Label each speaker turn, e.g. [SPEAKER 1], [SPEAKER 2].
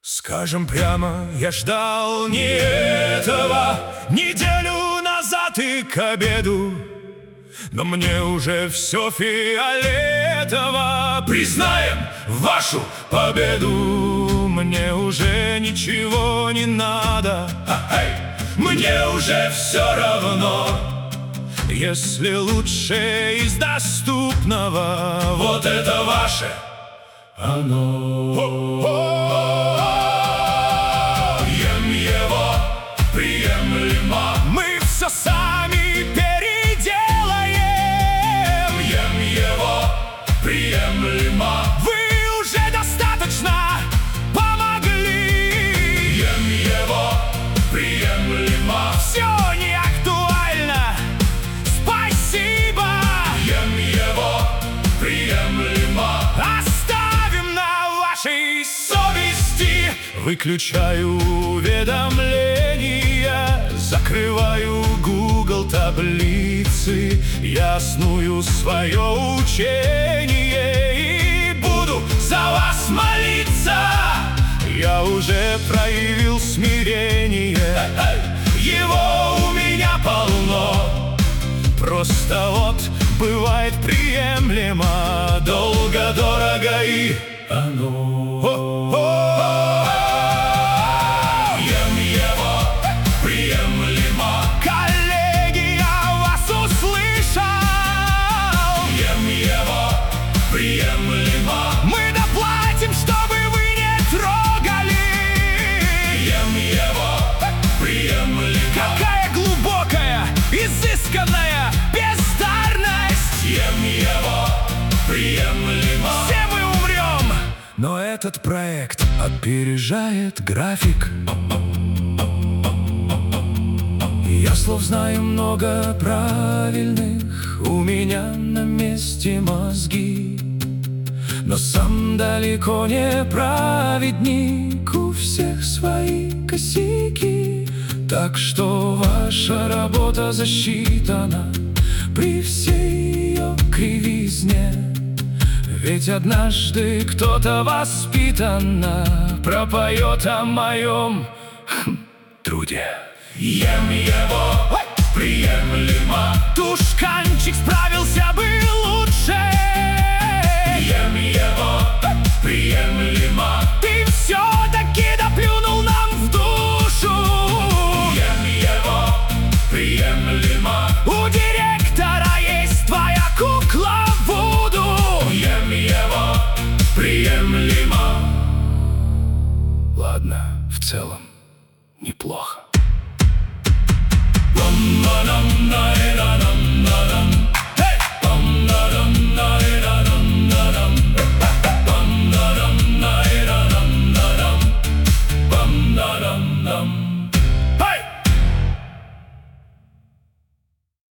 [SPEAKER 1] Скажем прямо, я ждал не этого неделю назад и к обеду, но мне уже все фиолетово. Признаем вашу победу. Мне уже ничего не надо, мне уже все равно. Если лучшее из доступного, вот это ваше оно. Ем его приемлемо, мы все сами переделаем. Ем его приемлемо, вы уже достаточно помогли. Ем его приемлемо, все не актуально, спасибо. Ем его приемлемо, оставим на вашей совести. Выключаю уведомления, закрываю Google таблицы, ясную свое учение и буду за вас молиться. Я уже проявил смирение, его у меня полно. Просто вот бывает приемлемо, долго, дорого и оно. Ем его приемлемо, коллеги, я вас услышал. Ем его приемлемо, мы доплатим, чтобы вы не трогали. Ем его приемлемо, какая глубокая, изысканная бездарность. Ем его приемлемо, все мы умрем, но этот проект опережает график. Я слов знаю много правильных, у меня на месте мозги, но сам далеко не праведник, у всех свои косяки. Так что ваша работа засчитана при всей ее кривизне. Ведь однажды кто-то воспитанно пропоет о моем труде. Ем его приемлемо, тушканчик справился бы лучше. Ем его приемлемо, ты все-таки доплюнул нам в душу. Ем его приемлемо, у директора есть твоя кукла Вуду. Ем его приемлемо. Ладно, в целом неплохо.